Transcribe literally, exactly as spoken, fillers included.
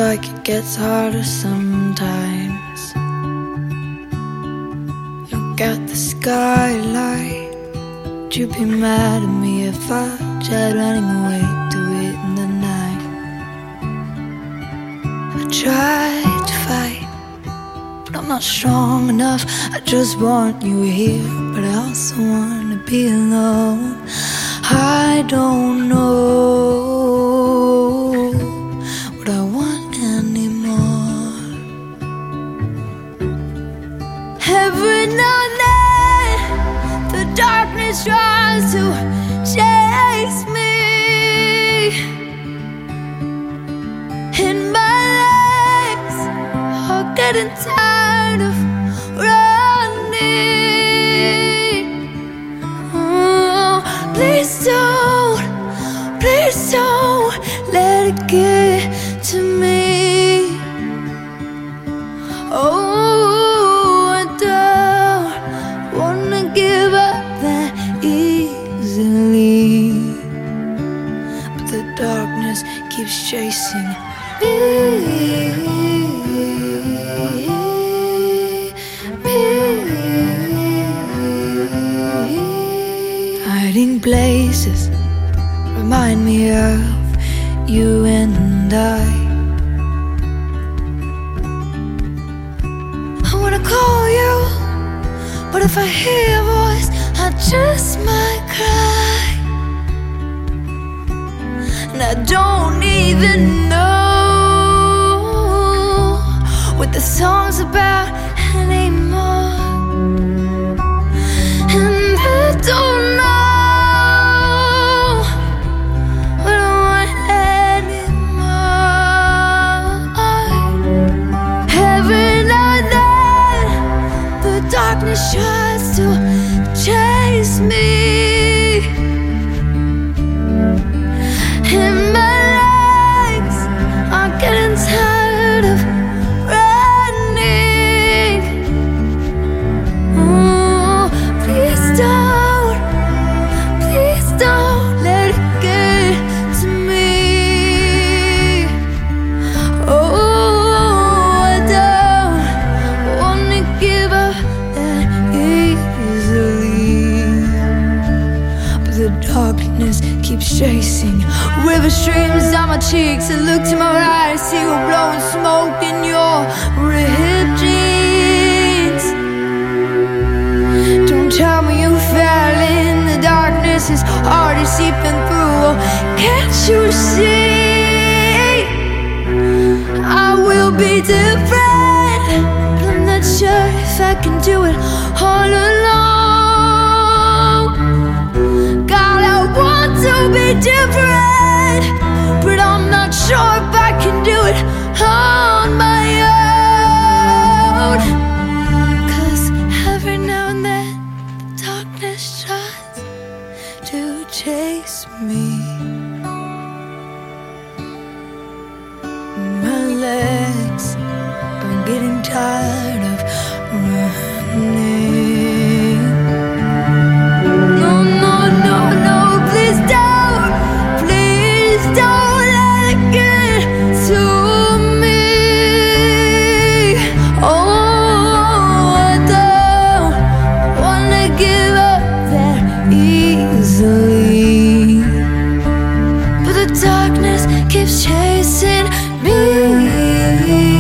like it gets harder sometimes. Look at the skylight. Would you be mad at me if I tried running away to it in the night? I tried to fight, but I'm not strong enough. I just want you here, but I also want to be alone. I don't know what I want anymore. Every now and then the darkness tries to chase me, and my legs are getting tired of running. Oh, please don't, please don't let it get to me. Oh, I don't wanna give up that easily, but the darkness keeps chasing me, me. Hiding places remind me of you and I. I wanna call you, but if I hear your voice, I just might cry. And I don't even know what the song's about anymore. And I don't know what I want anymore. Every now and then the darkness tries to chase me, and my legs are getting tired of running. Oh, please don't, please don't let it get to me. Oh, I don't wanna give up that easily, but the darkness keeps chasing. River streams down my cheeks and look to my right, see you blowing smoke in your ripped jeans. Don't tell me you fell in the darkness, is already seeping through. Can't you see I will be different, but I'm not sure if I can do it all alone. God, I want to be different, but I'm not sure if I can do it on my own. 'Cause every now and then the darkness tries to chase me. My legs are getting tired of running. No, no, no, no, please don't, please don't let it get to me. Oh, I don't wanna give up that easily, but the darkness keeps chasing me.